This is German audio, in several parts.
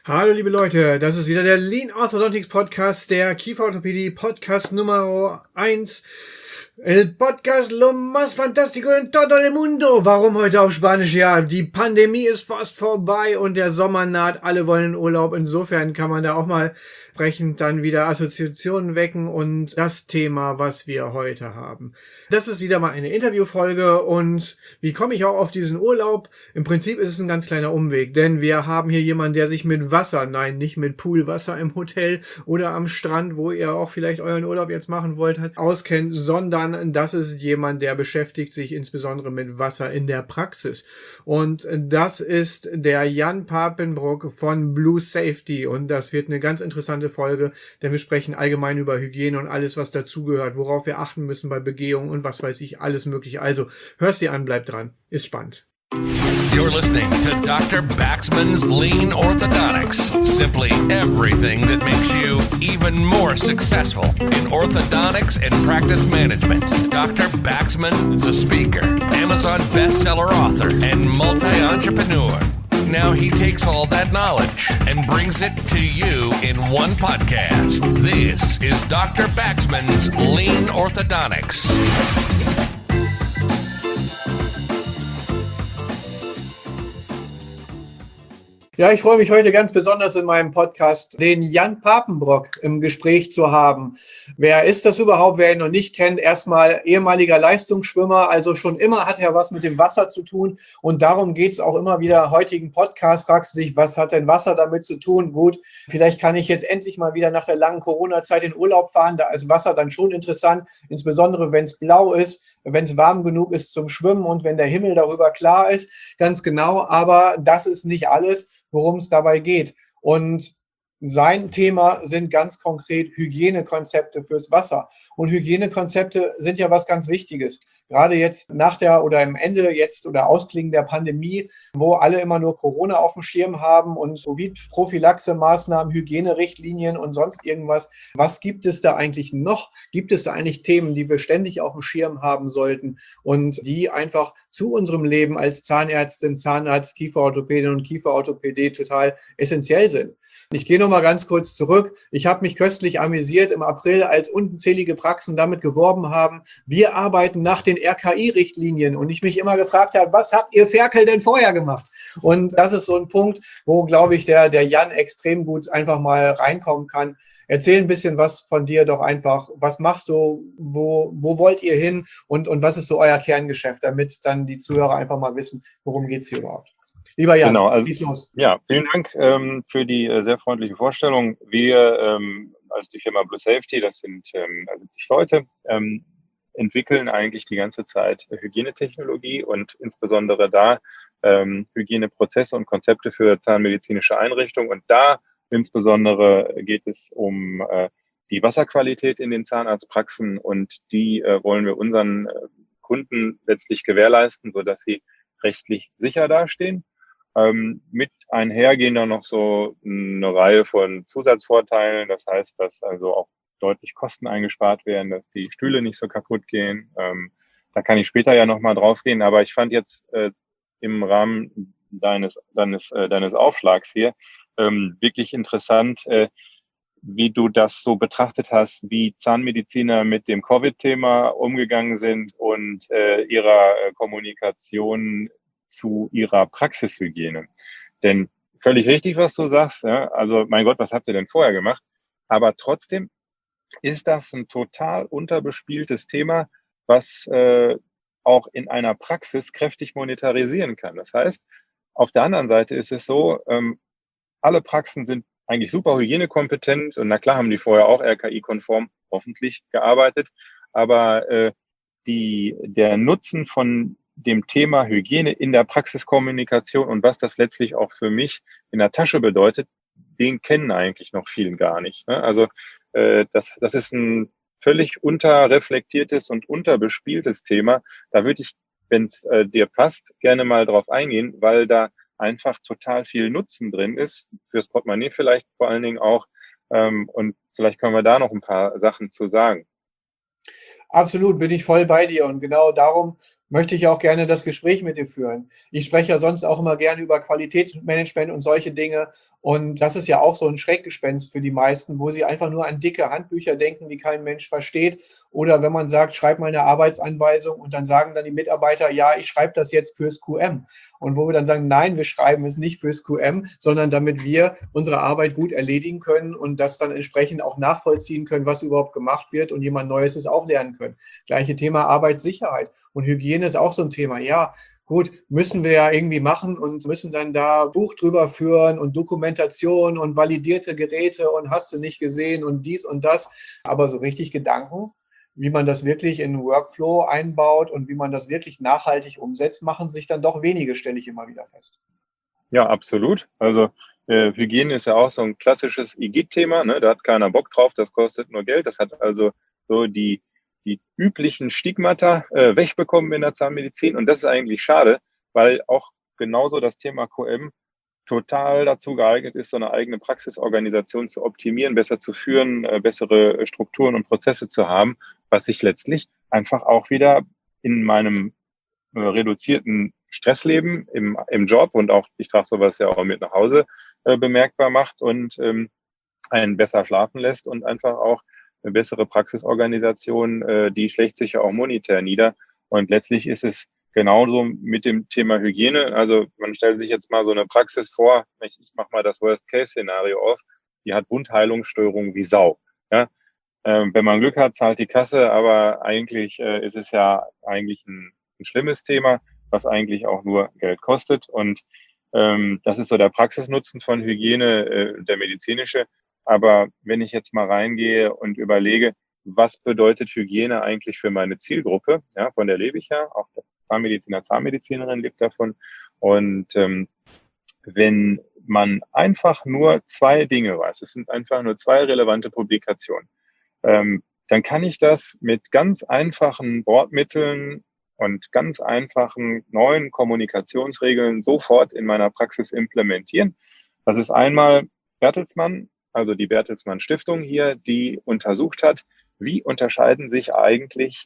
Hallo liebe Leute, das ist wieder der Lean Orthodontics Podcast, der Kieferorthopädie Podcast Nummer 1. El podcast lo más fantástico en todo el mundo. Warum heute auf Spanisch? Ja, die Pandemie ist fast vorbei und der Sommer naht. Alle wollen in Urlaub. Insofern kann man da auch mal entsprechend dann wieder Assoziationen wecken und das Thema, was wir heute haben. Das ist wieder mal eine Interviewfolge und wie komme ich auch auf diesen Urlaub? Im Prinzip ist es ein ganz kleiner Umweg, denn wir haben hier jemanden, der sich mit Wasser, nein, nicht mit Poolwasser im Hotel oder am Strand, wo ihr auch vielleicht euren Urlaub jetzt machen wollt, auskennt, sondern das ist jemand, der beschäftigt sich insbesondere mit Wasser in der Praxis. Und das ist der Jan Papenbroek von Blue Safety und das wird eine ganz interessante Folge, denn wir sprechen allgemein über Hygiene und alles, was dazugehört, worauf wir achten müssen bei Begehungen und was weiß ich, alles mögliche. Also, hörst dir an, bleib dran. Ist spannend. You're listening to Dr. Baxman's Lean Orthodontics. Simply everything that makes you even more successful in orthodontics and practice management. Dr. Baxman is a speaker, Amazon bestseller author, and multi-entrepreneur. Now he takes all that knowledge and brings it to you in one podcast. This is Dr. Baxman's Lean Orthodontics. Ja, ich freue mich heute ganz besonders in meinem Podcast, den Jan Papenbroek im Gespräch zu haben. Wer ist das überhaupt, wer ihn noch nicht kennt? Erstmal ehemaliger Leistungsschwimmer, also schon immer hat er was mit dem Wasser zu tun und darum geht es auch immer wieder. Heutigen Podcast fragst du dich, was hat denn Wasser damit zu tun? Gut, vielleicht kann ich jetzt endlich mal wieder nach der langen Corona-Zeit in Urlaub fahren, da ist Wasser dann schon interessant, insbesondere wenn es blau ist, wenn es warm genug ist zum Schwimmen und wenn der Himmel darüber klar ist, ganz genau, aber das ist nicht alles, worum es dabei geht. Und sein Thema sind ganz konkret Hygienekonzepte fürs Wasser. Und Hygienekonzepte sind ja was ganz Wichtiges. Gerade jetzt nach der oder im Ende jetzt oder Ausklingen der Pandemie, wo alle immer nur Corona auf dem Schirm haben und Covid-Prophylaxe-Maßnahmen, Hygienerichtlinien und sonst irgendwas. Was gibt es da eigentlich noch? Gibt es da eigentlich Themen, die wir ständig auf dem Schirm haben sollten und die einfach zu unserem Leben als Zahnärztin, Zahnarzt, Kieferorthopädin und Kieferorthopädie total essentiell sind? Ich gehe noch mal ganz kurz zurück. Ich habe mich köstlich amüsiert im April, als unzählige Praxen damit geworben haben, wir arbeiten nach den RKI-Richtlinien. Und ich mich immer gefragt habe, was habt ihr Ferkel denn vorher gemacht? Und das ist so ein Punkt, wo, glaube ich, der Jan extrem gut einfach mal reinkommen kann. Erzähl ein bisschen was von dir doch einfach. Was machst du? Wo wollt ihr hin? Und was ist so euer Kerngeschäft, damit dann die Zuhörer einfach mal wissen, worum geht es hier überhaupt? Lieber Jan, genau, also, schieß los. Ja, vielen Dank für die sehr freundliche Vorstellung. Wir als die Firma Blue Safety, das sind 70 Leute, entwickeln eigentlich die ganze Zeit Hygienetechnologie und insbesondere da Hygieneprozesse und Konzepte für zahnmedizinische Einrichtungen. Und da insbesondere geht es um die Wasserqualität in den Zahnarztpraxen und die wollen wir unseren Kunden letztlich gewährleisten, sodass sie rechtlich sicher dastehen. Mit einher gehen dann noch so eine Reihe von Zusatzvorteilen. Das heißt, dass also auch deutlich Kosten eingespart werden, dass die Stühle nicht so kaputt gehen. Da kann ich später ja nochmal drauf gehen. Aber ich fand jetzt im Rahmen deines Aufschlags hier wirklich interessant, wie du das so betrachtet hast, wie Zahnmediziner mit dem Covid-Thema umgegangen sind und ihrer Kommunikation zu ihrer Praxishygiene. Denn völlig richtig, was du sagst, ja? Also mein Gott, was habt ihr denn vorher gemacht? Aber trotzdem ist das ein total unterbespieltes Thema, was auch in einer Praxis kräftig monetarisieren kann. Das heißt, auf der anderen Seite ist es so, alle Praxen sind eigentlich super hygienekompetent und na klar haben die vorher auch RKI-konform hoffentlich gearbeitet, aber der Nutzen von dem Thema Hygiene in der Praxiskommunikation und was das letztlich auch für mich in der Tasche bedeutet, den kennen eigentlich noch vielen gar nicht. Ne? Also das ist ein völlig unterreflektiertes und unterbespieltes Thema. Da würde ich, wenn es dir passt, gerne mal drauf eingehen, weil da einfach total viel Nutzen drin ist, fürs Portemonnaie vielleicht vor allen Dingen auch. Und vielleicht können wir da noch ein paar Sachen zu sagen. Absolut, bin ich voll bei dir und genau darum möchte ich auch gerne das Gespräch mit dir führen. Ich spreche ja sonst auch immer gerne über Qualitätsmanagement und solche Dinge. Und das ist ja auch so ein Schreckgespenst für die meisten, wo sie einfach nur an dicke Handbücher denken, die kein Mensch versteht. Oder wenn man sagt, schreib mal eine Arbeitsanweisung und dann sagen dann die Mitarbeiter, ja, ich schreibe das jetzt fürs QM. Und wo wir dann sagen, nein, wir schreiben es nicht fürs QM, sondern damit wir unsere Arbeit gut erledigen können und das dann entsprechend auch nachvollziehen können, was überhaupt gemacht wird und jemand Neues es auch lernen können. Gleiche Thema Arbeitssicherheit und Hygiene ist auch so ein Thema. Ja, gut, müssen wir ja irgendwie machen und müssen dann da Buch drüber führen und Dokumentation und validierte Geräte und hast du nicht gesehen und dies und das. Aber so richtig Gedanken, wie man das wirklich in einen Workflow einbaut und wie man das wirklich nachhaltig umsetzt, machen sich dann doch wenige, stelle ich immer wieder fest. Ja, absolut. Also Hygiene ist ja auch so ein klassisches Igitt-Thema, ne? Da hat keiner Bock drauf, das kostet nur Geld. Das hat also so die üblichen Stigmata wegbekommen in der Zahnmedizin. Und das ist eigentlich schade, weil auch genauso das Thema QM total dazu geeignet ist, so eine eigene Praxisorganisation zu optimieren, besser zu führen, bessere Strukturen und Prozesse zu haben, was sich letztlich einfach auch wieder in meinem reduzierten Stressleben im Job und auch, ich trage sowas ja auch mit nach Hause, bemerkbar macht und einen besser schlafen lässt und einfach auch eine bessere Praxisorganisation, die schlägt sich ja auch monetär nieder. Und letztlich ist es genauso mit dem Thema Hygiene. Also man stellt sich jetzt mal so eine Praxis vor, ich mache mal das Worst-Case-Szenario auf, die hat Wundheilungsstörungen wie Sau. Ja? Wenn man Glück hat, zahlt die Kasse, aber eigentlich ist es ja eigentlich ein schlimmes Thema, was eigentlich auch nur Geld kostet. Und das ist so der Praxisnutzen von Hygiene, der medizinische. Aber wenn ich jetzt mal reingehe und überlege, was bedeutet Hygiene eigentlich für meine Zielgruppe? Ja, von der lebe ich ja, auch der Zahnmediziner, Zahnmedizinerin lebt davon. Und wenn man einfach nur 2 Dinge weiß, es sind einfach nur 2 relevante Publikationen, dann kann ich das mit ganz einfachen Bordmitteln und ganz einfachen neuen Kommunikationsregeln sofort in meiner Praxis implementieren. Das ist einmal Bertelsmann, also die Bertelsmann Stiftung hier, die untersucht hat, wie entscheiden sich eigentlich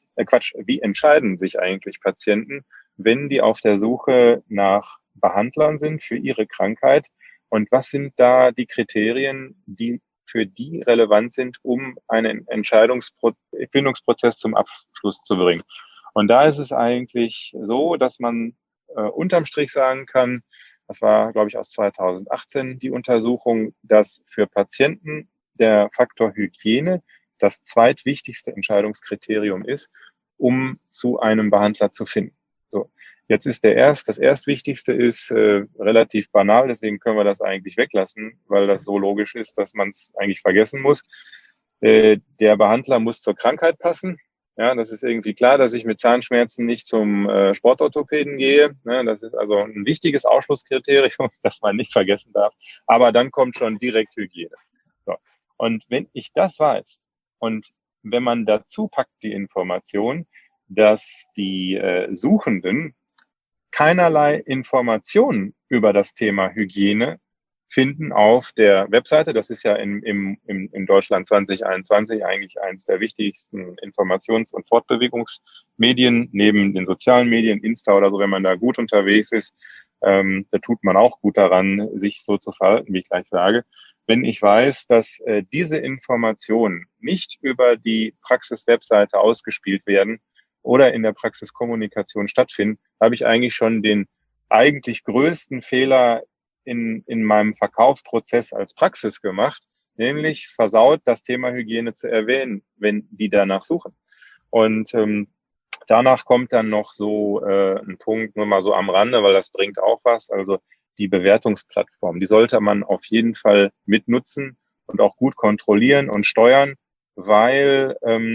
Patienten, wenn die auf der Suche nach Behandlern sind für ihre Krankheit und was sind da die Kriterien, die für die relevant sind, um einen Findungsprozess zum Abschluss zu bringen. Und da ist es eigentlich so, dass man unterm Strich sagen kann, das war, glaube ich, aus 2018 die Untersuchung, dass für Patienten der Faktor Hygiene das zweitwichtigste Entscheidungskriterium ist, um zu einem Behandler zu finden. So, jetzt ist das erstwichtigste ist relativ banal, deswegen können wir das eigentlich weglassen, weil das so logisch ist, dass man es eigentlich vergessen muss. Der Behandler muss zur Krankheit passen. Ja, das ist irgendwie klar, dass ich mit Zahnschmerzen nicht zum Sportorthopäden gehe. Ne, das ist also ein wichtiges Ausschlusskriterium, das man nicht vergessen darf. Aber dann kommt schon direkt Hygiene. So. Und wenn ich das weiß und wenn man dazu packt die Information, dass die Suchenden keinerlei Informationen über das Thema Hygiene finden auf der Webseite. Das ist ja in Deutschland 2021 eigentlich eines der wichtigsten Informations- und Fortbewegungsmedien, neben den sozialen Medien, Insta oder so, wenn man da gut unterwegs ist, da tut man auch gut daran, sich so zu verhalten, wie ich gleich sage. Wenn ich weiß, dass diese Informationen nicht über die Praxis-Webseite ausgespielt werden oder in der Praxiskommunikation stattfinden, habe ich eigentlich schon den eigentlich größten Fehler in meinem Verkaufsprozess als Praxis gemacht, nämlich versaut, das Thema Hygiene zu erwähnen, wenn die danach suchen. Und danach kommt dann noch so ein Punkt, nur mal so am Rande, weil das bringt auch was, also die Bewertungsplattform. Die sollte man auf jeden Fall mitnutzen und auch gut kontrollieren und steuern, weil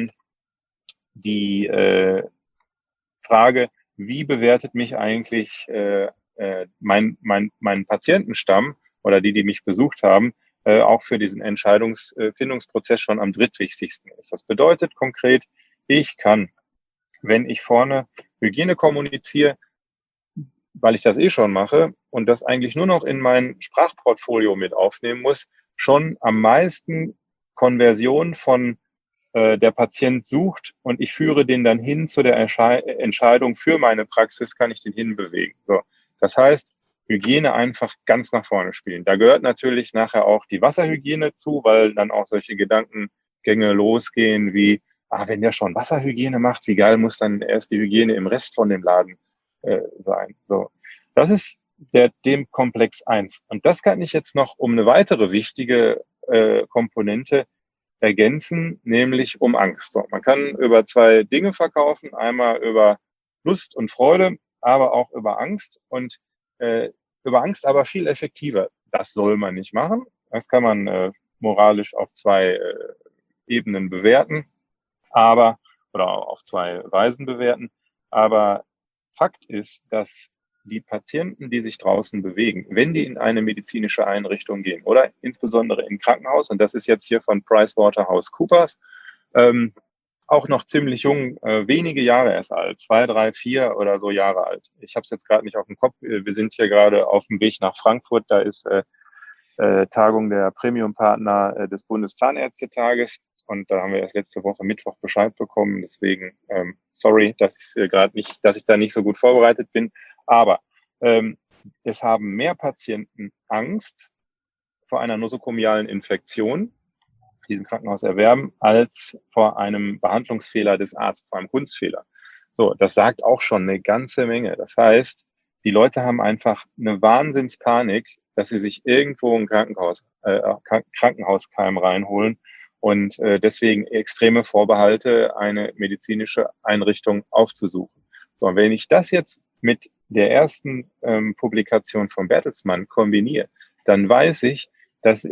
die Frage, wie bewertet mich eigentlich mein Patientenstamm oder die mich besucht haben, auch für diesen Entscheidungsfindungsprozess schon am drittwichtigsten ist. Das bedeutet konkret, ich kann, wenn ich vorne Hygiene kommuniziere, weil ich das schon mache und das eigentlich nur noch in mein Sprachportfolio mit aufnehmen muss, schon am meisten Konversion von der Patient sucht und ich führe den dann hin zu der Entscheidung für meine Praxis, kann ich den hinbewegen. So, das heißt, Hygiene einfach ganz nach vorne spielen. Da gehört natürlich nachher auch die Wasserhygiene zu, weil dann auch solche Gedankengänge losgehen wie, wenn der schon Wasserhygiene macht, wie geil muss dann erst die Hygiene im Rest von dem Laden sein. So, das ist dem Komplex 1. Und das kann ich jetzt noch um eine weitere wichtige Komponente ergänzen, nämlich um Angst. So, man kann über 2 Dinge verkaufen, einmal über Lust und Freude, aber auch über Angst und über Angst aber viel effektiver. Das soll man nicht machen. Das kann man moralisch auf 2 Ebenen bewerten, oder auf 2 Weisen bewerten. Aber Fakt ist, dass die Patienten, die sich draußen bewegen, wenn die in eine medizinische Einrichtung gehen oder insbesondere im Krankenhaus, und das ist jetzt hier von PricewaterhouseCoopers, auch noch ziemlich jung, wenige Jahre erst alt, 2, 3, 4 oder so Jahre alt. Ich habe es jetzt gerade nicht auf dem Kopf. Wir sind hier gerade auf dem Weg nach Frankfurt. Da ist Tagung der Premium-Partner des Bundeszahnärztetages. Und da haben wir erst letzte Woche Mittwoch Bescheid bekommen. Deswegen sorry, dass ich da nicht so gut vorbereitet bin. Aber es haben mehr Patienten Angst vor einer nosokomialen Infektion, die im Krankenhaus erwerben, als vor einem Behandlungsfehler des Arztes, vor einem Kunstfehler. So, das sagt auch schon eine ganze Menge. Das heißt, die Leute haben einfach eine Wahnsinnspanik, dass sie sich irgendwo ein Krankenhauskeim reinholen und deswegen extreme Vorbehalte, eine medizinische Einrichtung aufzusuchen. So, und wenn ich das jetzt mit der ersten Publikation von Bertelsmann kombiniere, dann weiß ich, dass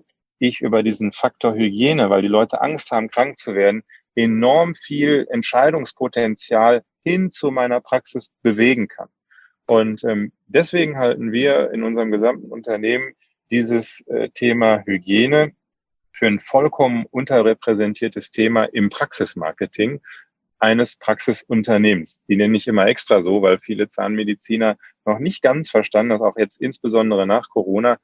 ich über diesen Faktor Hygiene, weil die Leute Angst haben, krank zu werden, enorm viel Entscheidungspotenzial hin zu meiner Praxis bewegen kann. Und deswegen halten wir in unserem gesamten Unternehmen dieses Thema Hygiene für ein vollkommen unterrepräsentiertes Thema im Praxismarketing eines Praxisunternehmens. Die nenne ich immer extra so, weil viele Zahnmediziner noch nicht ganz verstanden, dass auch jetzt insbesondere nach Corona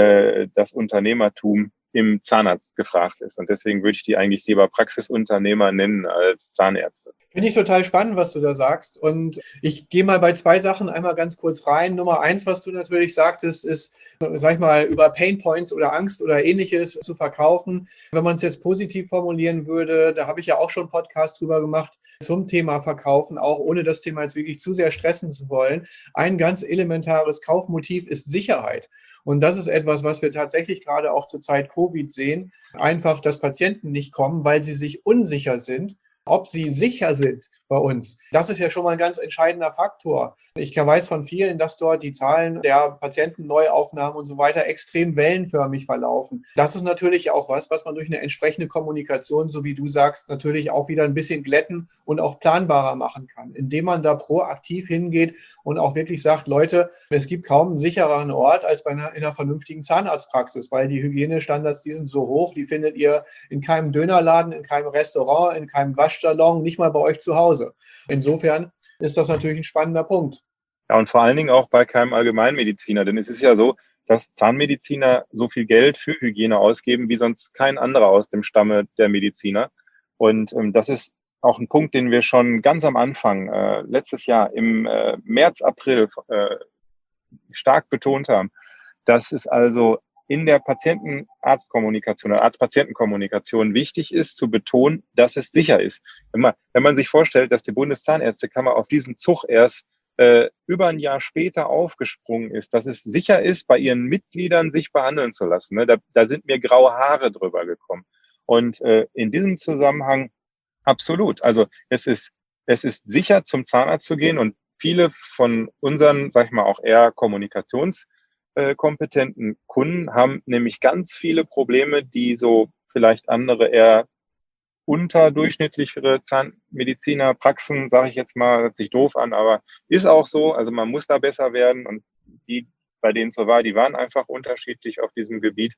das Unternehmertum im Zahnarzt gefragt ist. Und deswegen würde ich die eigentlich lieber Praxisunternehmer nennen als Zahnärzte. Finde ich total spannend, was du da sagst. Und ich gehe mal bei 2 Sachen einmal ganz kurz rein. Nummer 1, was du natürlich sagtest, ist, sag ich mal, über Painpoints oder Angst oder Ähnliches zu verkaufen. Wenn man es jetzt positiv formulieren würde, da habe ich ja auch schon einen Podcast drüber gemacht, zum Thema Verkaufen, auch ohne das Thema jetzt wirklich zu sehr stressen zu wollen. Ein ganz elementares Kaufmotiv ist Sicherheit. Und das ist etwas, was wir tatsächlich gerade auch zur Zeit Covid sehen. Einfach, dass Patienten nicht kommen, weil sie sich unsicher sind, ob sie sicher sind bei uns. Das ist ja schon mal ein ganz entscheidender Faktor. Ich weiß von vielen, dass dort die Zahlen der Patientenneuaufnahmen und so weiter extrem wellenförmig verlaufen. Das ist natürlich auch was man durch eine entsprechende Kommunikation, so wie du sagst, natürlich auch wieder ein bisschen glätten und auch planbarer machen kann, indem man da proaktiv hingeht und auch wirklich sagt, Leute, es gibt kaum einen sichereren Ort als in einer vernünftigen Zahnarztpraxis, weil die Hygienestandards, die sind so hoch, die findet ihr in keinem Dönerladen, in keinem Restaurant, in keinem Waschsalon, nicht mal bei euch zu Hause. Insofern ist das natürlich ein spannender Punkt. Ja, und vor allen Dingen auch bei keinem Allgemeinmediziner, denn es ist ja so, dass Zahnmediziner so viel Geld für Hygiene ausgeben, wie sonst kein anderer aus dem Stamme der Mediziner. Und das ist auch ein Punkt, den wir schon ganz am Anfang, letztes Jahr im März, April stark betont haben, dass es also in der Patienten-Arzt-Kommunikation oder Arzt-Patienten-Kommunikation wichtig ist, zu betonen, dass es sicher ist. Wenn man sich vorstellt, dass die Bundeszahnärztekammer auf diesen Zug erst über ein Jahr später aufgesprungen ist, dass es sicher ist, bei ihren Mitgliedern sich behandeln zu lassen. Ne? Da sind mir graue Haare drüber gekommen. Und in diesem Zusammenhang absolut. Also es ist sicher, zum Zahnarzt zu gehen, und viele von unseren, sag ich mal, auch eher kommunikationskompetenten Kunden haben nämlich ganz viele Probleme, die so vielleicht andere eher unterdurchschnittlichere Zahnmedizinerpraxen, sage ich jetzt mal, hört sich doof an, aber ist auch so. Also man muss da besser werden, und die, bei denen es so war, die waren einfach unterschiedlich auf diesem Gebiet.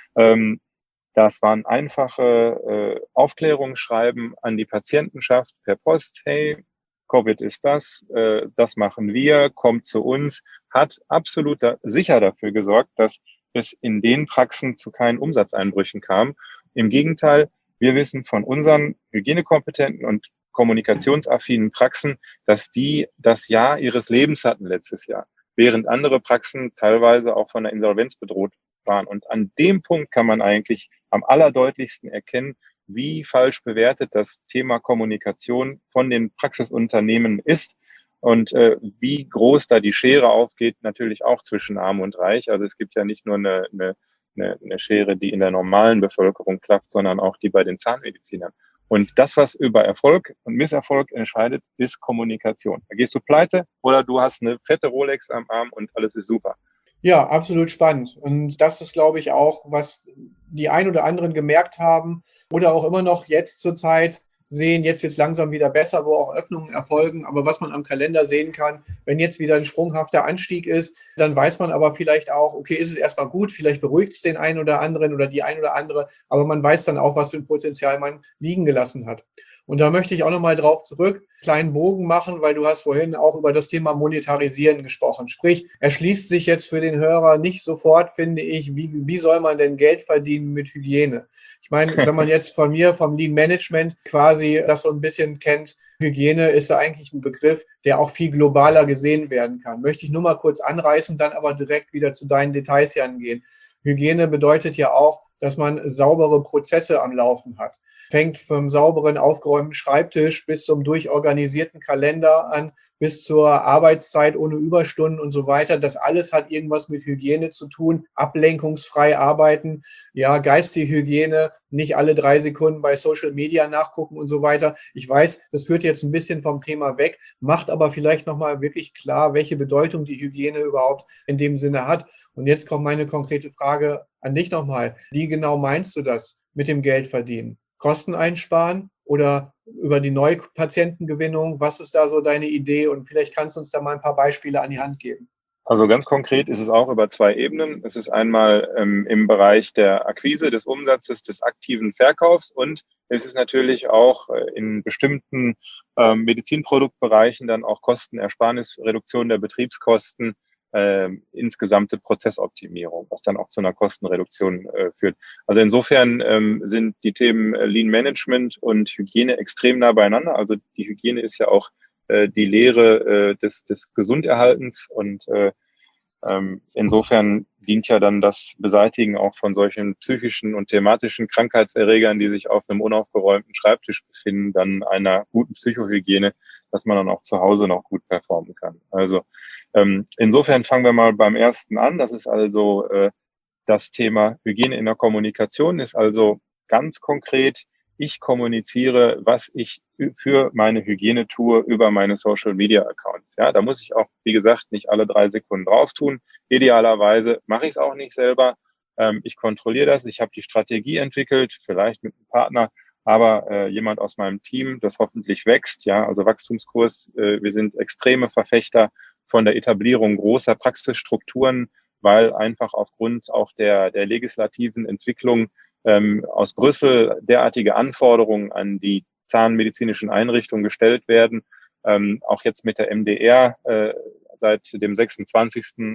Das waren einfache Aufklärungsschreiben an die Patientenschaft per Post. Hey, Covid ist das machen wir, kommt zu uns, hat absolut sicher dafür gesorgt, dass es in den Praxen zu keinen Umsatzeinbrüchen kam. Im Gegenteil, Wir wissen von unseren hygienekompetenten und kommunikationsaffinen Praxen, dass die das Jahr ihres Lebens hatten letztes Jahr, während andere Praxen teilweise auch von der Insolvenz bedroht waren. Und an dem Punkt kann man eigentlich am allerdeutlichsten erkennen, wie falsch bewertet das Thema Kommunikation von den Praxisunternehmen ist und wie groß da die Schere aufgeht, natürlich auch zwischen Arm und Reich. Also es gibt ja nicht nur eine Schere, die in der normalen Bevölkerung klafft, sondern auch die bei den Zahnmedizinern. Und das, was über Erfolg und Misserfolg entscheidet, ist Kommunikation. Da gehst du pleite oder du hast eine fette Rolex am Arm und alles ist super. Ja, absolut spannend. Und das ist, glaube ich, auch, was die ein oder anderen gemerkt haben oder auch immer noch jetzt zur Zeit sehen. Jetzt wird es langsam wieder besser, wo auch Öffnungen erfolgen. Aber was man am Kalender sehen kann, wenn jetzt wieder ein sprunghafter Anstieg ist, dann weiß man aber vielleicht auch, okay, ist es erstmal gut, vielleicht beruhigt es den einen oder anderen oder die ein oder andere, aber man weiß dann auch, was für ein Potenzial man liegen gelassen hat. Und da möchte ich auch nochmal drauf zurück, kleinen Bogen machen, weil du hast vorhin auch über das Thema Monetarisieren gesprochen. Sprich, erschließt sich jetzt für den Hörer nicht sofort, finde ich, wie soll man denn Geld verdienen mit Hygiene? Ich meine, wenn man jetzt von mir, vom Lean Management quasi das so ein bisschen kennt, Hygiene ist ja eigentlich ein Begriff, der auch viel globaler gesehen werden kann. Möchte ich nur mal kurz anreißen, dann aber direkt wieder zu deinen Details hier angehen. Hygiene bedeutet ja auch, dass man saubere Prozesse am Laufen hat. Fängt vom sauberen, aufgeräumten Schreibtisch bis zum durchorganisierten Kalender an, bis zur Arbeitszeit ohne Überstunden und so weiter. Das alles hat irgendwas mit Hygiene zu tun. Ablenkungsfrei arbeiten, ja, geistige Hygiene, nicht alle 3 Sekunden bei Social Media nachgucken und so weiter. Ich weiß, das führt jetzt ein bisschen vom Thema weg, macht aber vielleicht nochmal wirklich klar, welche Bedeutung die Hygiene überhaupt in dem Sinne hat. Und jetzt kommt meine konkrete Frage an dich nochmal. Wie genau meinst du das mit dem Geld verdienen? Kosten einsparen oder über die Neupatientengewinnung? Was ist da so deine Idee? Und vielleicht kannst du uns da mal ein paar Beispiele an die Hand geben. Also ganz konkret ist es auch über 2 Ebenen. Es ist einmal im Bereich der Akquise, des Umsatzes, des aktiven Verkaufs und es ist natürlich auch in bestimmten Medizinproduktbereichen dann auch Kostenersparnis, Reduktion der Betriebskosten, insgesamte Prozessoptimierung, was dann auch zu einer Kostenreduktion führt. Also insofern sind die Themen Lean Management und Hygiene extrem nah beieinander. Also die Hygiene ist ja auch die Lehre des Gesunderhaltens und insofern dient ja dann das Beseitigen auch von solchen psychischen und thematischen Krankheitserregern, die sich auf einem unaufgeräumten Schreibtisch befinden, dann einer guten Psychohygiene, dass man dann auch zu Hause noch gut performen kann. Also insofern fangen wir mal beim ersten an. Das ist also das Thema Hygiene in der Kommunikation, ist also ganz konkret, ich kommuniziere, was ich für meine Hygiene tue über meine Social Media Accounts. Ja, da muss ich auch, wie gesagt, nicht alle 3 Sekunden drauf tun. Idealerweise mache ich es auch nicht selber. Ich kontrolliere das. Ich habe die Strategie entwickelt, vielleicht mit einem Partner, aber jemand aus meinem Team, das hoffentlich wächst. Ja, also Wachstumskurs. Wir sind extreme Verfechter von der Etablierung großer Praxisstrukturen, weil einfach aufgrund auch der legislativen Entwicklung aus Brüssel derartige Anforderungen an die zahnmedizinischen Einrichtungen gestellt werden. Auch jetzt mit der MDR seit dem 26.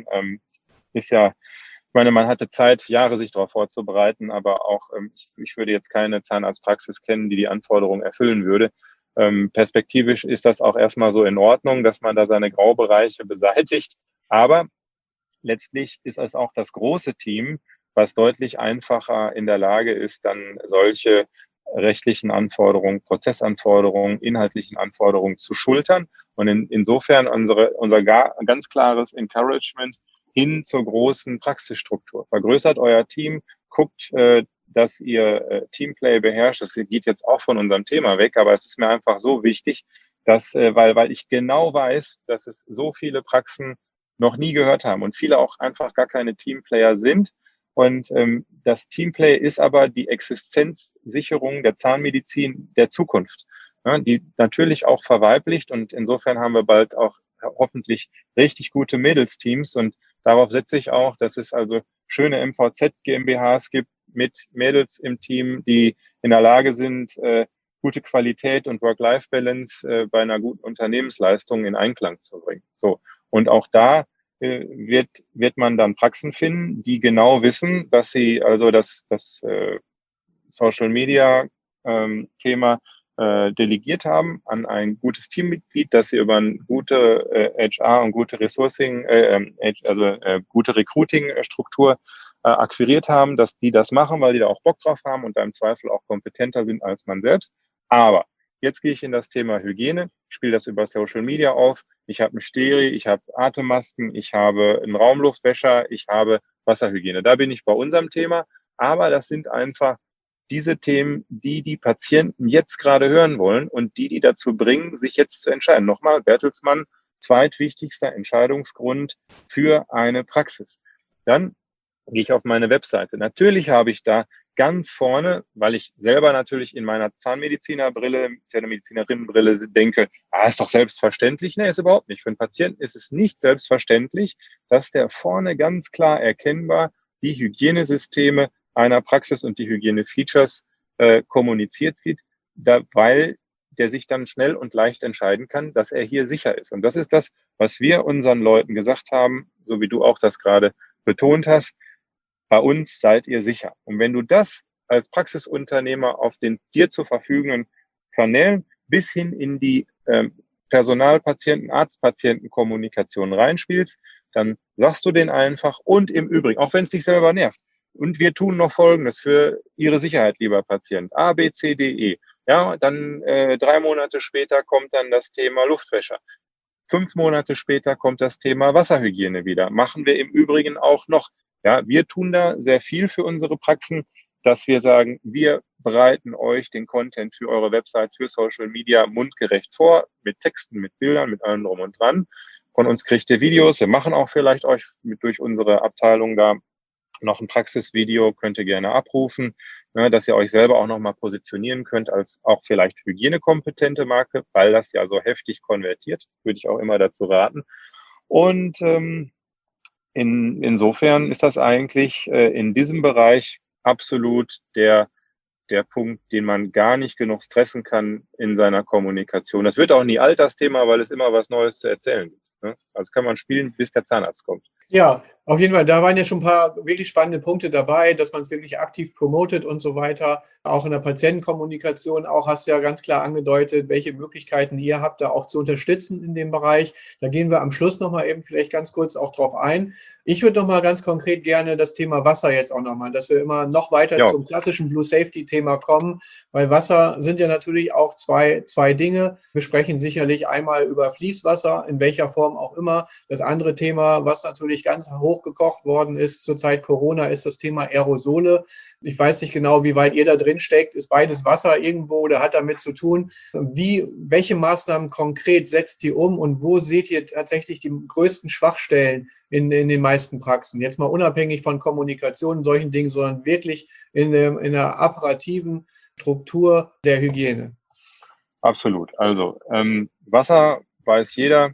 Ist ja, ich meine, man hatte Zeit, Jahre sich darauf vorzubereiten, aber auch ich würde jetzt keine Zahnarztpraxis kennen, die die Anforderungen erfüllen würde. Perspektivisch ist das auch erstmal so in Ordnung, dass man da seine Graubereiche beseitigt. Aber letztlich ist es auch das große Team, was deutlich einfacher in der Lage ist, dann solche rechtlichen Anforderungen, Prozessanforderungen, inhaltlichen Anforderungen zu schultern. Und insofern unser ganz klares Encouragement hin zur großen Praxisstruktur. Vergrößert euer Team, guckt, dass ihr Teamplay beherrscht. Das geht jetzt auch von unserem Thema weg, aber es ist mir einfach so wichtig, dass, weil ich genau weiß, dass es so viele Praxen noch nie gehört haben und viele auch einfach gar keine Teamplayer sind. Und das Teamplay ist aber die Existenzsicherung der Zahnmedizin der Zukunft, ja, die natürlich auch verweiblicht. Und insofern haben wir bald auch hoffentlich richtig gute Mädelsteams. Und darauf setze ich auch, dass es also schöne MVZ-GmbHs gibt mit Mädels im Team, die in der Lage sind, gute Qualität und Work-Life-Balance bei einer guten Unternehmensleistung in Einklang zu bringen. So. Und auch da wird man dann Praxen finden, die genau wissen, dass sie also das Social Media Thema delegiert haben an ein gutes Teammitglied, das sie über eine gute HR und gute Resourcing, gute Recruiting-Struktur akquiriert haben, dass die das machen, weil die da auch Bock drauf haben und da im Zweifel auch kompetenter sind als man selbst. Aber jetzt gehe ich in das Thema Hygiene, ich spiele das über Social Media auf, ich habe ein Steri, ich habe Atemmasken, ich habe einen Raumluftwäscher, ich habe Wasserhygiene. Da bin ich bei unserem Thema, aber das sind einfach diese Themen, die die Patienten jetzt gerade hören wollen und die dazu bringen, sich jetzt zu entscheiden. Nochmal, Bertelsmann, zweitwichtigster Entscheidungsgrund für eine Praxis. Dann gehe ich auf meine Webseite. Natürlich habe ich da ganz vorne, weil ich selber natürlich in meiner Zahnmedizinerbrille, Zahnmedizinerinnenbrille denke, ist doch selbstverständlich. Nee, ist überhaupt nicht. Für einen Patienten ist es nicht selbstverständlich, dass der vorne ganz klar erkennbar die Hygienesysteme einer Praxis und die Hygiene-Features kommuniziert sieht, weil der sich dann schnell und leicht entscheiden kann, dass er hier sicher ist. Und das ist das, was wir unseren Leuten gesagt haben, so wie du auch das gerade betont hast. Bei uns seid ihr sicher. Und wenn du das als Praxisunternehmer auf den dir zur verfügenden Kanälen bis hin in die Personalpatienten, Arzt-Patienten-Kommunikation reinspielst, dann sagst du den einfach und im Übrigen, auch wenn es dich selber nervt, und wir tun noch Folgendes für Ihre Sicherheit, lieber Patient. A, B, C, D, E. Ja, dann 3 Monate später kommt dann das Thema Luftwäscher. 5 Monate später kommt das Thema Wasserhygiene wieder. Machen wir im Übrigen auch noch. Ja, wir tun da sehr viel für unsere Praxen, dass wir sagen, wir bereiten euch den Content für eure Website, für Social Media mundgerecht vor, mit Texten, mit Bildern, mit allem drum und dran. Von uns kriegt ihr Videos. Wir machen auch vielleicht euch durch unsere Abteilung da noch ein Praxisvideo, könnt ihr gerne abrufen, ne, dass ihr euch selber auch nochmal positionieren könnt als auch vielleicht hygienekompetente Marke, weil das ja so heftig konvertiert, würde ich auch immer dazu raten. Und insofern ist das eigentlich in diesem Bereich absolut der Punkt, den man gar nicht genug stressen kann in seiner Kommunikation. Das wird auch nie Alltagsthema, weil es immer was Neues zu erzählen gibt. Ne? Also kann man spielen, bis der Zahnarzt kommt. Ja, auf jeden Fall, da waren ja schon ein paar wirklich spannende Punkte dabei, dass man es wirklich aktiv promotet und so weiter. Auch in der Patientenkommunikation, auch hast du ja ganz klar angedeutet, welche Möglichkeiten ihr habt, da auch zu unterstützen in dem Bereich. Da gehen wir am Schluss nochmal eben vielleicht ganz kurz auch drauf ein. Ich würde nochmal ganz konkret gerne das Thema Wasser jetzt auch nochmal, dass wir immer noch weiter zum klassischen Blue Safety Thema kommen, weil Wasser sind ja natürlich auch zwei Dinge. Wir sprechen sicherlich einmal über Fließwasser, in welcher Form auch immer. Das andere Thema, was natürlich ganz hochgekocht worden ist zur Zeit Corona, ist das Thema Aerosole. Ich weiß nicht genau, wie weit ihr da drin steckt. Ist beides Wasser irgendwo oder hat damit zu tun? Welche Maßnahmen konkret setzt ihr um und wo seht ihr tatsächlich die größten Schwachstellen in den meisten Praxen? Jetzt mal unabhängig von Kommunikation und solchen Dingen, sondern wirklich in der operativen Struktur der Hygiene. Absolut. Also Wasser, weiß jeder,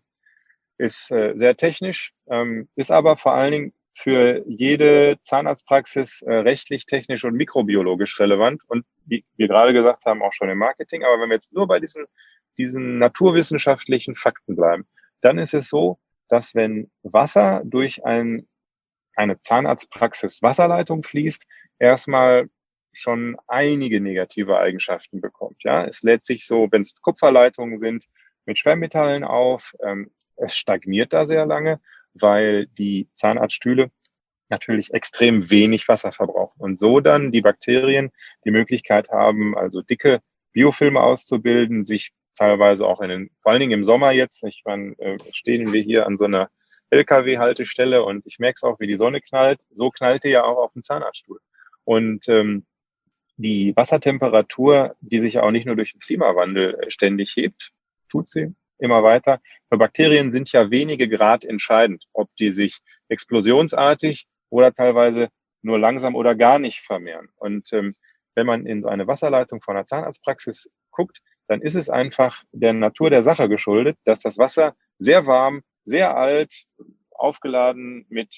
ist sehr technisch, ist aber vor allen Dingen für jede Zahnarztpraxis rechtlich, technisch und mikrobiologisch relevant und wie wir gerade gesagt haben, auch schon im Marketing. Aber wenn wir jetzt nur bei diesen naturwissenschaftlichen Fakten bleiben, dann ist es so, dass wenn Wasser durch eine Zahnarztpraxis Wasserleitung fließt, erstmal schon einige negative Eigenschaften bekommt. Ja, es lädt sich so, wenn es Kupferleitungen sind, mit Schwermetallen auf. Es stagniert da sehr lange, weil die Zahnarztstühle natürlich extrem wenig Wasser verbrauchen und so dann die Bakterien die Möglichkeit haben, also dicke Biofilme auszubilden, sich teilweise auch vor allen Dingen im Sommer jetzt, stehen wir hier an so einer LKW-Haltestelle und ich merke es auch, wie die Sonne knallt. So knallt die ja auch auf den Zahnarztstuhl. Und die Wassertemperatur, die sich ja auch nicht nur durch den Klimawandel ständig hebt, tut sie immer weiter. Für Bakterien sind ja wenige Grad entscheidend, ob die sich explosionsartig oder teilweise nur langsam oder gar nicht vermehren. Und wenn man in so eine Wasserleitung von einer Zahnarztpraxis guckt, dann ist es einfach der Natur der Sache geschuldet, dass das Wasser sehr warm, sehr alt, aufgeladen mit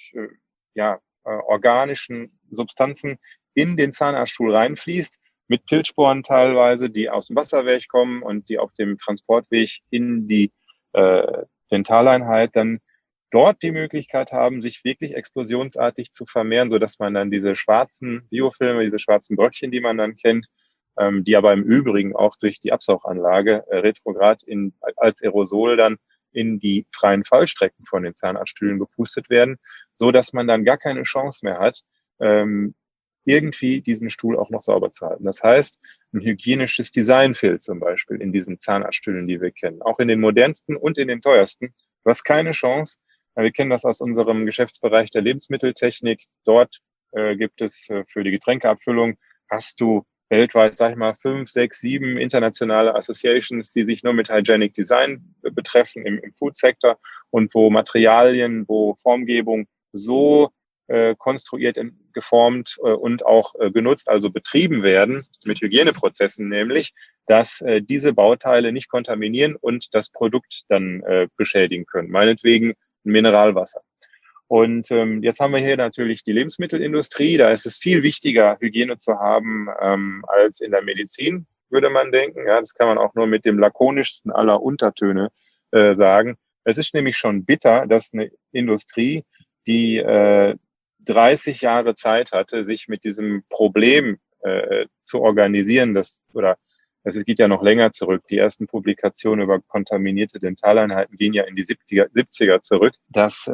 organischen Substanzen in den Zahnarztstuhl reinfließt, mit Pilzsporen teilweise, die aus dem Wasserweg kommen und die auf dem Transportweg in die Dentaleinheit dann dort die Möglichkeit haben, sich wirklich explosionsartig zu vermehren, sodass man dann diese schwarzen Biofilme, diese schwarzen Bröckchen, die man dann kennt, die aber im Übrigen auch durch die Absauganlage retrograd als Aerosol dann in die freien Fallstrecken von den Zahnarztstühlen gepustet werden, so dass man dann gar keine Chance mehr hat, irgendwie diesen Stuhl auch noch sauber zu halten. Das heißt, ein hygienisches Design fehlt zum Beispiel in diesen Zahnarztstühlen, die wir kennen. Auch in den modernsten und in den teuersten. Du hast keine Chance. Wir kennen das aus unserem Geschäftsbereich der Lebensmitteltechnik. Dort gibt es für die Getränkeabfüllung, hast du weltweit, sag ich mal, 5, 6, 7 internationale Associations, die sich nur mit Hygienic Design betreffen im Food-Sektor und wo Materialien, wo Formgebung so konstruiert, geformt und auch genutzt, also betrieben werden mit Hygieneprozessen nämlich, dass diese Bauteile nicht kontaminieren und das Produkt dann beschädigen können. Meinetwegen Mineralwasser. Und jetzt haben wir hier natürlich die Lebensmittelindustrie. Da ist es viel wichtiger, Hygiene zu haben als in der Medizin, würde man denken. Ja, das kann man auch nur mit dem lakonischsten aller Untertöne sagen. Es ist nämlich schon bitter, dass eine Industrie, die 30 Jahre Zeit hatte, sich mit diesem Problem zu organisieren, es geht ja noch länger zurück. Die ersten Publikationen über kontaminierte Dentaleinheiten gehen ja in die 70er zurück, dass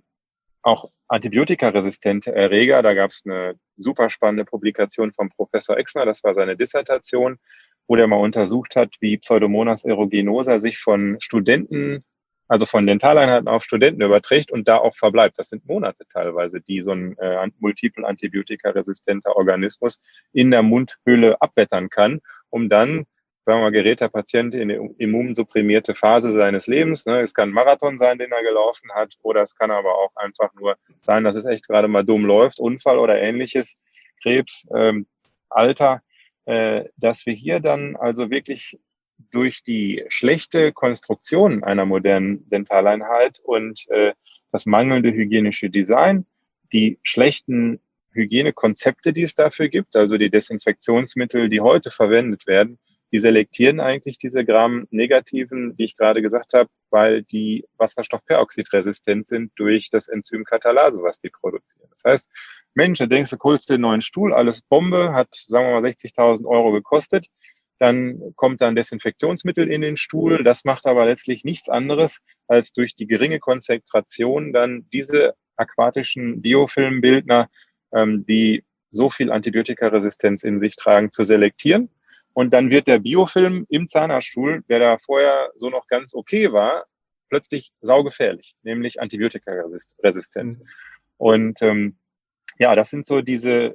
auch antibiotikaresistente Erreger, da gab es eine super spannende Publikation vom Professor Exner, das war seine Dissertation, wo der mal untersucht hat, wie Pseudomonas aeruginosa sich von Studenten, also von Dentaleinheiten auf Studenten überträgt und da auch verbleibt. Das sind Monate teilweise, die so ein multiple antibiotikaresistenter Organismus in der Mundhöhle abwettern kann, um dann, sagen wir mal, gerät der Patient in eine immunsupprimierte Phase seines Lebens. Ne? Es kann ein Marathon sein, den er gelaufen hat, oder es kann aber auch einfach nur sein, dass es echt gerade mal dumm läuft, Unfall oder ähnliches, Krebs, Alter, dass wir hier dann also wirklich durch die schlechte Konstruktion einer modernen Dentaleinheit und das mangelnde hygienische Design, die schlechten Hygienekonzepte, die es dafür gibt, also die Desinfektionsmittel, die heute verwendet werden, die selektieren eigentlich diese Gram-negativen, die ich gerade gesagt habe, weil die Wasserstoffperoxidresistent sind durch das Enzym Katalase, was die produzieren. Das heißt, Mensch, du denkst, du holst den neuen Stuhl, alles Bombe, hat, sagen wir mal, 60.000 Euro gekostet. Dann kommt dann Desinfektionsmittel in den Stuhl. Das macht aber letztlich nichts anderes, als durch die geringe Konzentration dann diese aquatischen Biofilmbildner, die so viel Antibiotikaresistenz in sich tragen, zu selektieren. Und dann wird der Biofilm im Zahnarztstuhl, der da vorher so noch ganz okay war, plötzlich saugefährlich, nämlich antibiotikaresistent. Und ja, das sind so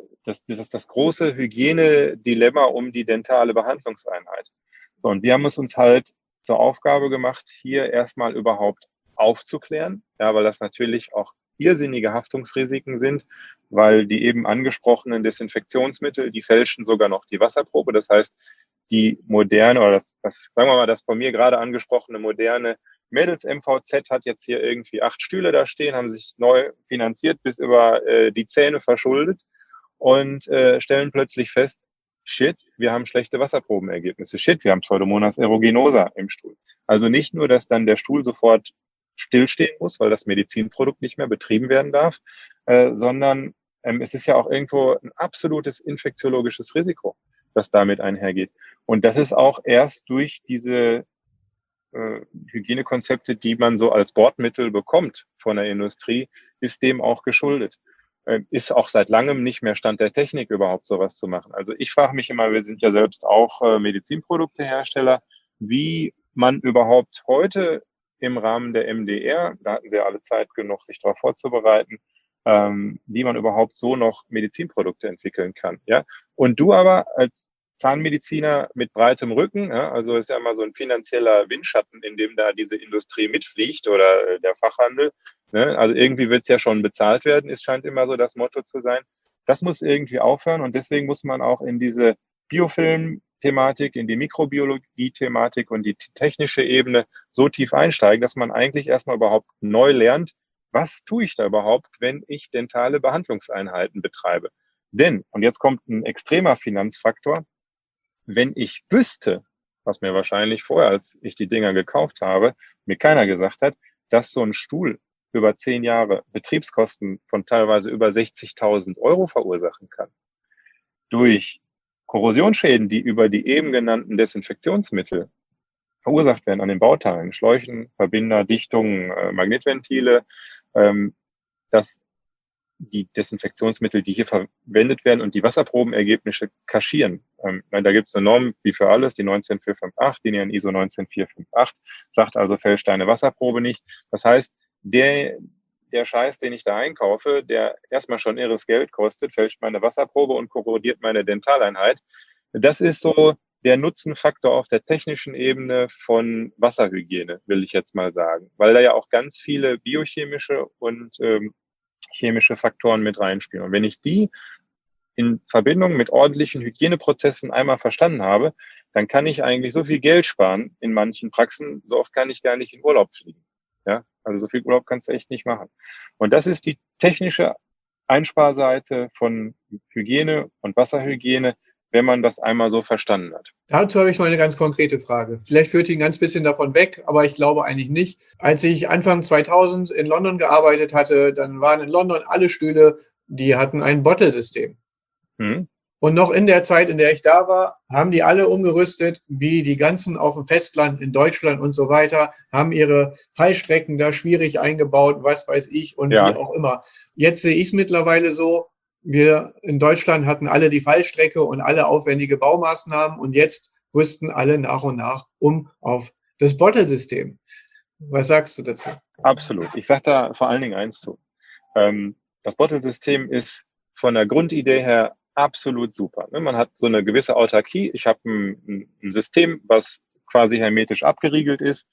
das große Hygienedilemma um die dentale Behandlungseinheit. So, und wir haben es uns halt zur Aufgabe gemacht, hier erstmal überhaupt aufzuklären, ja, weil das natürlich auch irrsinnige Haftungsrisiken sind, weil die eben angesprochenen Desinfektionsmittel, die fälschen sogar noch die Wasserprobe. Das heißt, die moderne oder sagen wir mal, das von mir gerade angesprochene moderne Mädels MVZ hat jetzt hier irgendwie 8 Stühle da stehen, haben sich neu finanziert, bis über die Zähne verschuldet und stellen plötzlich fest, shit, wir haben schlechte Wasserprobenergebnisse. Shit, wir haben Pseudomonas aeruginosa im Stuhl. Also nicht nur, dass dann der Stuhl sofort stillstehen muss, weil das Medizinprodukt nicht mehr betrieben werden darf, sondern es ist ja auch irgendwo ein absolutes infektiologisches Risiko, das damit einhergeht. Und das ist auch erst durch diese Hygienekonzepte, die man so als Bordmittel bekommt von der Industrie, ist dem auch geschuldet. Ist auch seit langem nicht mehr Stand der Technik, überhaupt sowas zu machen. Also ich frage mich immer, wir sind ja selbst auch Medizinproduktehersteller, wie man überhaupt heute im Rahmen der MDR, da hatten sie ja alle Zeit genug, sich darauf vorzubereiten, wie man überhaupt so noch Medizinprodukte entwickeln kann. Ja? Und du aber als Zahnmediziner mit breitem Rücken, ja, also ist ja immer so ein finanzieller Windschatten, in dem da diese Industrie mitfliegt oder der Fachhandel. Ne? Also irgendwie wird es ja schon bezahlt werden, es scheint immer so das Motto zu sein. Das muss irgendwie aufhören und deswegen muss man auch in diese Biofilm-Thematik, in die Mikrobiologie-Thematik und die technische Ebene so tief einsteigen, dass man eigentlich erstmal überhaupt neu lernt, was tue ich da überhaupt, wenn ich dentale Behandlungseinheiten betreibe. Denn, und jetzt kommt ein extremer Finanzfaktor, wenn ich wüsste, was mir wahrscheinlich vorher, als ich die Dinger gekauft habe, mir keiner gesagt hat, dass so ein Stuhl über 10 Jahre Betriebskosten von teilweise über 60.000 Euro verursachen kann. Durch Korrosionsschäden, die über die eben genannten Desinfektionsmittel verursacht werden an den Bauteilen, Schläuchen, Verbinder, Dichtungen, Magnetventile, dass die Desinfektionsmittel, die hier verwendet werden und die Wasserprobenergebnisse kaschieren. Da gibt es eine Norm wie für alles, die 19458, die NIAN ISO 19458, sagt also, fälscht deine Wasserprobe nicht. Das heißt, der Scheiß, den ich da einkaufe, der erstmal schon irres Geld kostet, fälscht meine Wasserprobe und korrodiert meine Dentaleinheit. Das ist so der Nutzenfaktor auf der technischen Ebene von Wasserhygiene, will ich jetzt mal sagen, weil da ja auch ganz viele biochemische und chemische Faktoren mit reinspielen. Und wenn ich die in Verbindung mit ordentlichen Hygieneprozessen einmal verstanden habe, dann kann ich eigentlich so viel Geld sparen in manchen Praxen, so oft kann ich gar nicht in Urlaub fliegen. Ja, also so viel Urlaub kannst du echt nicht machen. Und das ist die technische Einsparseite von Hygiene und Wasserhygiene, wenn man das einmal so verstanden hat. Dazu habe ich mal eine ganz konkrete Frage. Vielleicht führt die ein ganz bisschen davon weg, aber ich glaube eigentlich nicht. Als ich Anfang 2000 in London gearbeitet hatte, dann waren in London alle Stühle, die hatten ein Bottle-System. Und noch in der Zeit, in der ich da war, haben die alle umgerüstet, wie die ganzen auf dem Festland, in Deutschland und so weiter, haben ihre Fallstrecken da schwierig eingebaut, was weiß ich und wie auch immer. Jetzt sehe ich es mittlerweile so, wir in Deutschland hatten alle die Fallstrecke und alle aufwendige Baumaßnahmen und jetzt rüsten alle nach und nach um auf das Bottle-System. Was sagst du dazu? Absolut. Ich sage da vor allen Dingen eins zu. Das Bottle-System ist von der Grundidee her absolut super. Man hat so eine gewisse Autarkie. Ich habe ein System, was quasi hermetisch abgeriegelt ist.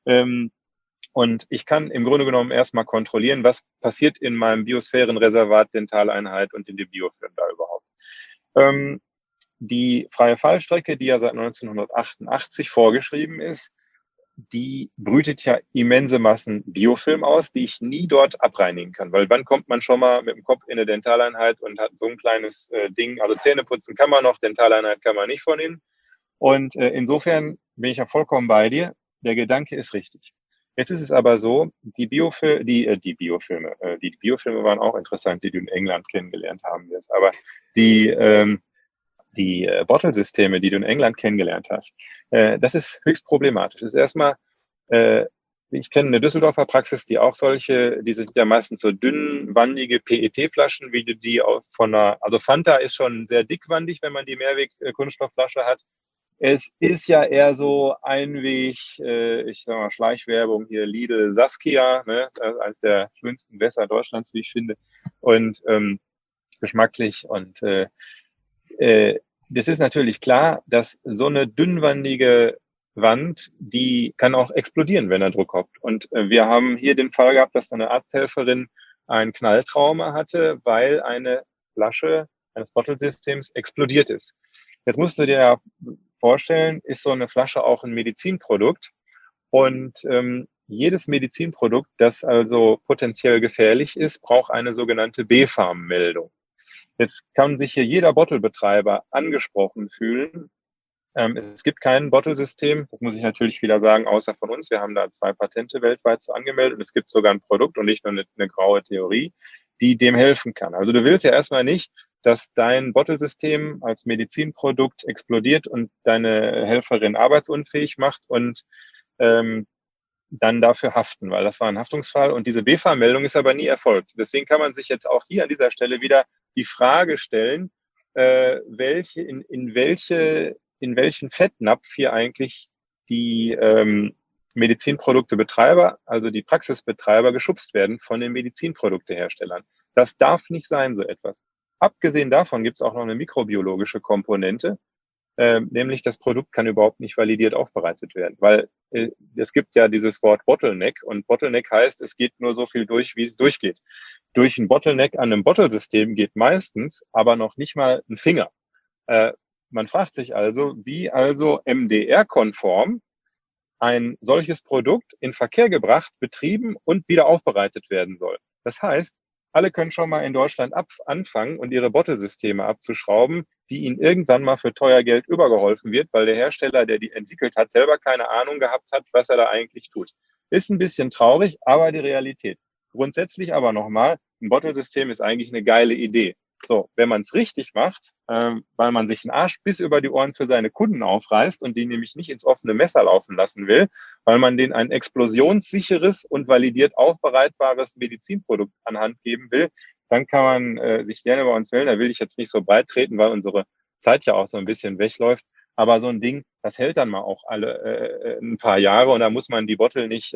Und ich kann im Grunde genommen erstmal kontrollieren, was passiert in meinem Biosphärenreservat Dentaleinheit und in dem Biofilm da überhaupt. Die freie Fallstrecke, die ja seit 1988 vorgeschrieben ist, die brütet ja immense Massen Biofilm aus, die ich nie dort abreinigen kann. Weil wann kommt man schon mal mit dem Kopf in eine Dentaleinheit und hat so ein kleines Ding, also Zähne putzen kann man noch, Dentaleinheit kann man nicht von innen. Und insofern bin ich ja vollkommen bei dir. Der Gedanke ist richtig. Jetzt ist es aber so, die Biofilme waren auch interessant, die du in England kennengelernt haben wirst. Aber die Bottle-Systeme, die du in England kennengelernt hast, das ist höchst problematisch. Das ist erstmal, ich kenne eine Düsseldorfer Praxis, die auch solche, die sind ja meistens so dünnwandige PET-Flaschen, wie du die also Fanta ist schon sehr dickwandig, wenn man die Mehrweg-Kunststoffflasche hat. Es ist ja eher so Einweg, ich sag mal Schleichwerbung hier, Lidl, Saskia, ne? Eines der schönsten Wässer Deutschlands, wie ich finde, und geschmacklich. Und das ist natürlich klar, dass so eine dünnwandige Wand, die kann auch explodieren, wenn der Druck kommt. Und wir haben hier den Fall gehabt, dass eine Arzthelferin ein Knalltrauma hatte, weil eine Flasche eines Bottle-Systems explodiert ist. Jetzt musst du dir ja vorstellen, ist so eine Flasche auch ein Medizinprodukt. Und jedes Medizinprodukt, das also potenziell gefährlich ist, braucht eine sogenannte BfArM-Meldung. Jetzt kann sich hier jeder Bottle-Betreiber angesprochen fühlen. Es gibt kein Bottle-System, das muss ich natürlich wieder sagen, außer von uns. Wir haben da 2 Patente weltweit so angemeldet und es gibt sogar ein Produkt und nicht nur eine graue Theorie, die dem helfen kann. Also du willst ja erstmal nicht, dass dein Bottle-System als Medizinprodukt explodiert und deine Helferin arbeitsunfähig macht und dann dafür haften, weil das war ein Haftungsfall und diese BfArM-Meldung ist aber nie erfolgt. Deswegen kann man sich jetzt auch hier an dieser Stelle wieder die Frage stellen, in welchen Fettnapf hier eigentlich die Medizinproduktebetreiber, also die Praxisbetreiber, geschubst werden von den Medizinprodukteherstellern. Das darf nicht sein, so etwas. Abgesehen davon gibt es auch noch eine mikrobiologische Komponente, nämlich das Produkt kann überhaupt nicht validiert aufbereitet werden, weil es gibt ja dieses Wort Bottleneck und Bottleneck heißt, es geht nur so viel durch, wie es durchgeht. Durch ein Bottleneck an einem Bottle-System geht meistens aber noch nicht mal ein Finger. Man fragt sich also, wie also MDR-konform ein solches Produkt in Verkehr gebracht, betrieben und wieder aufbereitet werden soll. Das heißt, alle können schon mal in Deutschland anfangen und ihre Bottle-Systeme abzuschrauben, die ihnen irgendwann mal für teuer Geld übergeholfen wird, weil der Hersteller, der die entwickelt hat, selber keine Ahnung gehabt hat, was er da eigentlich tut. Ist ein bisschen traurig, aber die Realität. Grundsätzlich aber nochmal, ein Bottle-System ist eigentlich eine geile Idee. So, wenn man es richtig macht, weil man sich den Arsch bis über die Ohren für seine Kunden aufreißt und die nämlich nicht ins offene Messer laufen lassen will, weil man denen ein explosionssicheres und validiert aufbereitbares Medizinprodukt an Hand geben will, dann kann man sich gerne bei uns melden. Da will ich jetzt nicht so beitreten, weil unsere Zeit ja auch so ein bisschen wegläuft. Aber so ein Ding, das hält dann mal auch alle ein paar Jahre und da muss man die Bottle nicht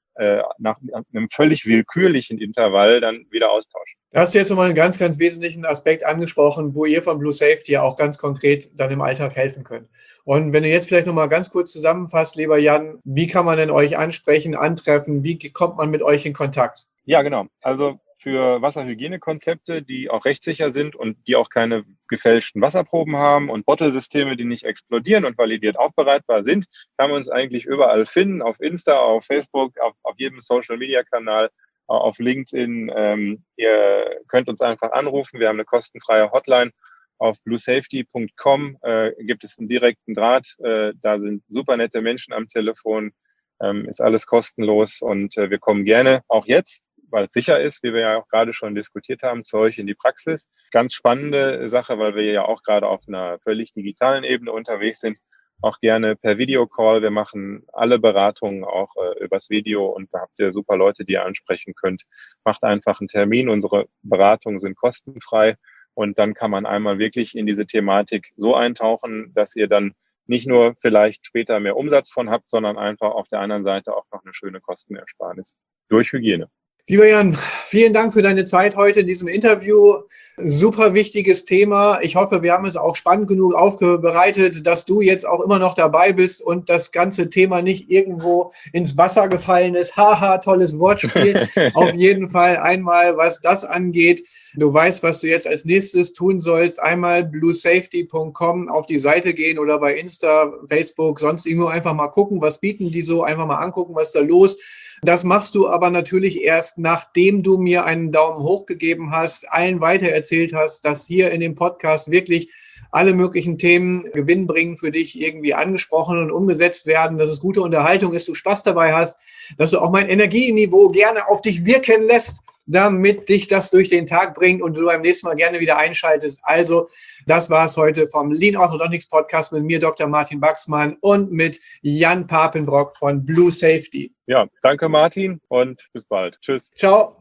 nach einem völlig willkürlichen Intervall dann wieder austauschen. Da hast du jetzt nochmal einen ganz, ganz wesentlichen Aspekt angesprochen, wo ihr von Blue Safety auch ganz konkret dann im Alltag helfen könnt. Und wenn du jetzt vielleicht nochmal ganz kurz zusammenfasst, lieber Jan, wie kann man denn euch ansprechen, antreffen, wie kommt man mit euch in Kontakt? Ja, genau. Also für Wasserhygienekonzepte, die auch rechtssicher sind und die auch keine gefälschten Wasserproben haben und Bottlesysteme, die nicht explodieren und validiert aufbereitbar sind, kann man uns eigentlich überall finden, auf Insta, auf Facebook, auf jedem Social-Media-Kanal, auf LinkedIn. Ihr könnt uns einfach anrufen, wir haben eine kostenfreie Hotline. Auf bluesafety.com gibt es einen direkten Draht, da sind super nette Menschen am Telefon, ist alles kostenlos und wir kommen gerne auch jetzt, weil es sicher ist, wie wir ja auch gerade schon diskutiert haben, zu euch in die Praxis. Ganz spannende Sache, weil wir ja auch gerade auf einer völlig digitalen Ebene unterwegs sind, auch gerne per Videocall. Wir machen alle Beratungen auch übers Video und da habt ihr super Leute, die ihr ansprechen könnt. Macht einfach einen Termin. Unsere Beratungen sind kostenfrei und dann kann man einmal wirklich in diese Thematik so eintauchen, dass ihr dann nicht nur vielleicht später mehr Umsatz von habt, sondern einfach auf der anderen Seite auch noch eine schöne Kostenersparnis durch Hygiene. Lieber Jan, vielen Dank für deine Zeit heute in diesem Interview. Super wichtiges Thema. Ich hoffe, wir haben es auch spannend genug aufbereitet, dass du jetzt auch immer noch dabei bist und das ganze Thema nicht irgendwo ins Wasser gefallen ist. Haha, tolles Wortspiel. Auf jeden Fall einmal, was das angeht. Du weißt, was du jetzt als nächstes tun sollst. Einmal bluesafety.com auf die Seite gehen oder bei Insta, Facebook, sonst irgendwo einfach mal gucken, was bieten die so, einfach mal angucken, was da los. Das machst du aber natürlich erst, nachdem du mir einen Daumen hoch gegeben hast, allen weitererzählt hast, dass hier in dem Podcast wirklich alle möglichen Themen gewinnbringend für dich irgendwie angesprochen und umgesetzt werden, dass es gute Unterhaltung ist, du Spaß dabei hast, dass du auch mein Energieniveau gerne auf dich wirken lässt, damit dich das durch den Tag bringt und du beim nächsten Mal gerne wieder einschaltest. Also, das war es heute vom Lean Orthodontics Podcast mit mir, Dr. Martin Baxmann und mit Jan Papenbrock von Blue Safety. Ja, danke Martin und bis bald. Tschüss. Ciao.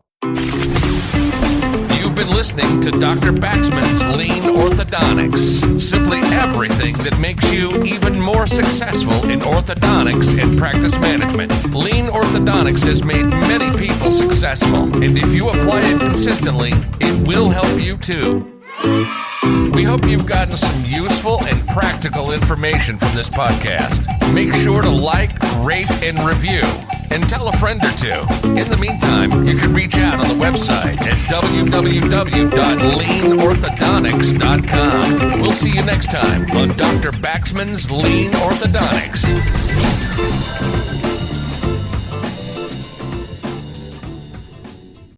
You've been listening to Dr. Baxman's Lean Orthodontics. Simply everything that makes you even more successful in orthodontics and practice management. Lean Orthodontics has made many people successful, and if you apply it consistently, it will help you too. We hope you've gotten some useful and practical information from this podcast. Make sure to like, rate, and review. And tell a friend or two. In the meantime, you can reach out on the website at www.leanorthodontics.com. We'll see you next time on Dr. Baxman's Lean Orthodontics.